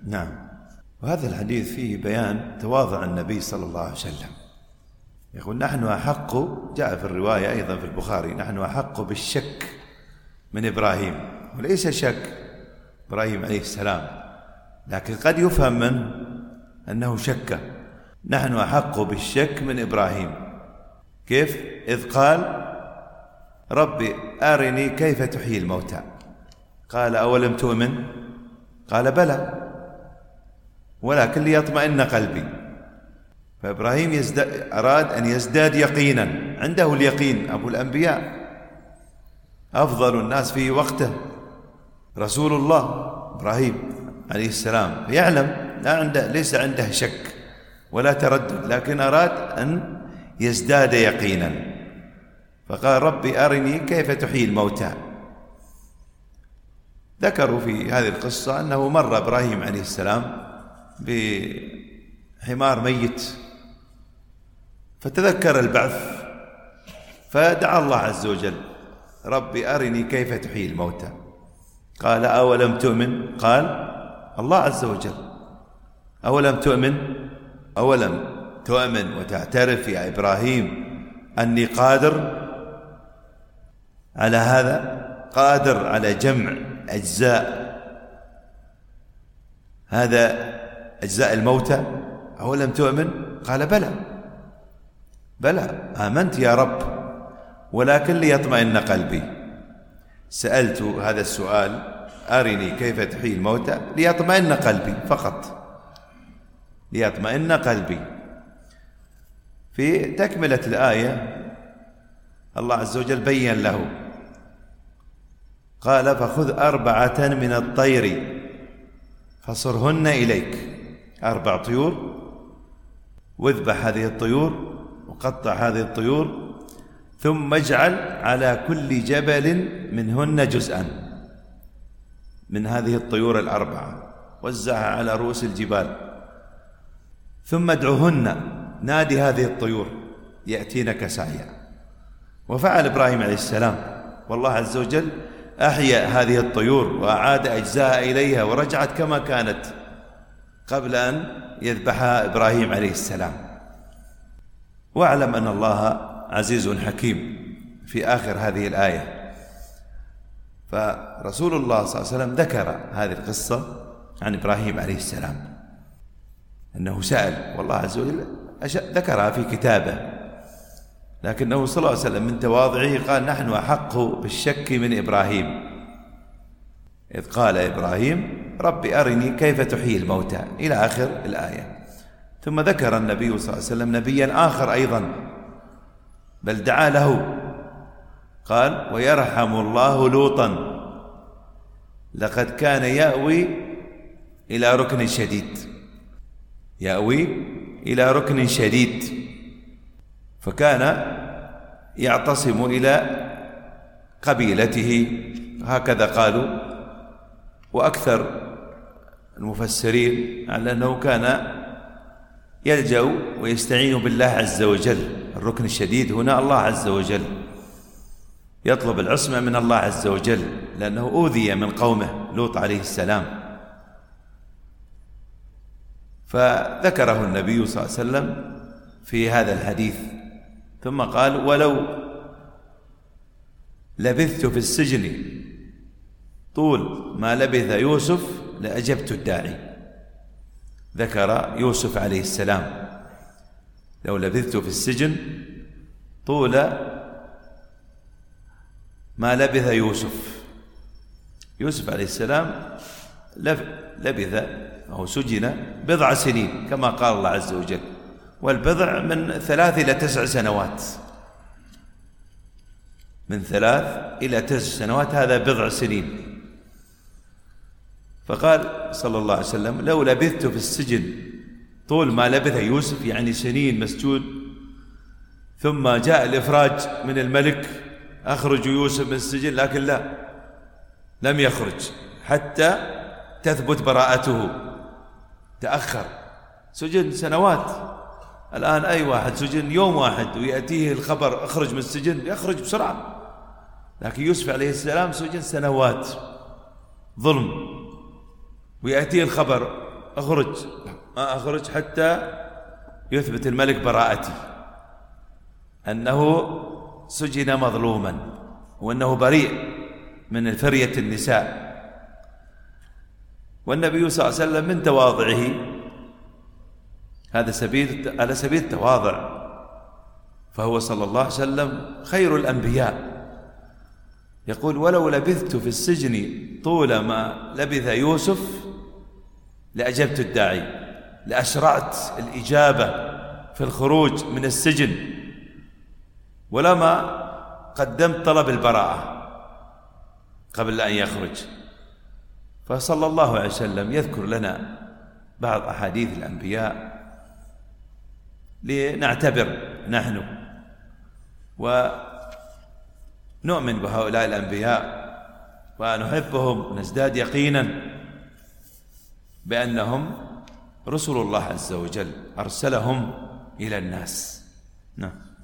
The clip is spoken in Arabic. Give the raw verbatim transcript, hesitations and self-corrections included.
نعم. وهذا الحديث فيه بيان تواضع النبي صلى الله عليه وسلم. يقول نحن أحق، جاء في الرواية أيضا في البخاري، نحن أحق بالشك من إبراهيم، وليس شك إبراهيم عليه السلام، لكن قد يفهم منه أنه شك. نحن أحق بالشك من إبراهيم. كيف؟ إذ قال ربي أرني كيف تحيي الموتى، قال أولم تؤمن؟ قال بلى ولكن ليطمئن قلبي. فإبراهيم يزداد، أراد أن يزداد يقينا، عنده اليقين. أبو الأنبياء أفضل الناس في وقته رسول الله إبراهيم عليه السلام، يعلم لا عنده، ليس عنده شك ولا تردد، لكن أراد أن يزداد يقينا، فقال ربي أرني كيف تحيي الموتى. ذكروا في هذه القصة أنه مر إبراهيم عليه السلام بحمار ميت فتذكر البعث، فدعا الله عز وجل ربي أرني كيف تحيي الموتى. قال أولم تؤمن؟ قال الله عز وجل أولم تؤمن؟ أولم تؤمن وتعترف يا إبراهيم أني قادر على هذا، قادر على جمع أجزاء هذا أجزاء الموتى؟ أولم تؤمن؟ قال بلى بلى آمنت يا رب ولكن ليطمئن قلبي. سألت هذا السؤال أرني كيف تحيي الموتى ليطمئن قلبي فقط، ليطمئن قلبي. في تكملة الآية الله عز وجل بين له، قال فخذ أربعة من الطير فصرهن إليك، أربع طيور، واذبح هذه الطيور وقطع هذه الطيور، ثم اجعل على كل جبل منهن جزءا من هذه الطيور الأربعة، وزعها على رؤوس الجبال، ثم ادعوهن، نادي هذه الطيور يأتينك سعيا. وفعل إبراهيم عليه السلام، والله عز وجل أحيا هذه الطيور وأعاد أجزاء إليها ورجعت كما كانت قبل أن يذبحها إبراهيم عليه السلام. واعلم أن الله عزيز حكيم في آخر هذه الآية. فرسول الله صلى الله عليه وسلم ذكر هذه القصة عن إبراهيم عليه السلام أنه سأل، والله عز وجل ذكرها في كتابه، لكنه صلى الله عليه وسلم من تواضعه قال نحن أحق بالشك من إبراهيم، إذ قال إبراهيم ربي أرني كيف تحيي الموتى إلى آخر الآية. ثم ذكر النبي صلى الله عليه وسلم نبيا آخر أيضا، بل دعا له، قال ويرحم الله لوطا لقد كان يأوي إلى ركن شديد، يأوي إلى ركن شديد، فكان يعتصم إلى قبيلته، هكذا قالوا. وأكثر المفسرين على أنه كان يلجأ ويستعين بالله عز وجل. الركن الشديد هنا الله عز وجل، يطلب العصمة من الله عز وجل لأنه أوذي من قومه لوط عليه السلام. فذكره النبي صلى الله عليه وسلم في هذا الحديث، ثم قال ولو لبثت في السجن طول ما لبث يوسف لأجبت الداعي. ذكر يوسف عليه السلام لو لبثت في السجن طول ما لبث يوسف. يوسف عليه السلام لبث أو سجن بضع سنين كما قال الله عز وجل، والبضع من ثلاث إلى تسع سنوات، من ثلاث إلى تسع سنوات، هذا بضع سنين. فقال صلى الله عليه وسلم لو لبثت في السجن طول ما لبث يوسف، يعني سنين مسجون، ثم جاء الإفراج من الملك أخرج يوسف من السجن، لكن لا، لم يخرج حتى تثبت براءته، تأخر، سجن سنوات. الآن أي واحد سجن يوم واحد ويأتيه الخبر اخرج من السجن يخرج بسرعة، لكن يوسف عليه السلام سجن سنوات ظلم، ويأتيه الخبر أخرج، ما أخرج حتى يثبت الملك براءتي، أنه سجن مظلوما وأنه بريء من فرية النساء. والنبي صلى الله عليه وسلم من تواضعه، هذا سبيل على سبيل التواضع، فهو صلى الله عليه وسلم خير الأنبياء. يقول: ولو لبثت في السجن طول ما لبث يوسف لأجبت الداعي، لأشرعت الإجابة في الخروج من السجن، ولما قدمت طلب البراءة قبل أن يخرج. فصلى الله عليه وسلم يذكر لنا بعض أحاديث الأنبياء لنعتبر نحن ونؤمن بهؤلاء الأنبياء ونحبهم ونزداد يقينا بأنهم رسل الله عز وجل أرسلهم إلى الناس. نعم.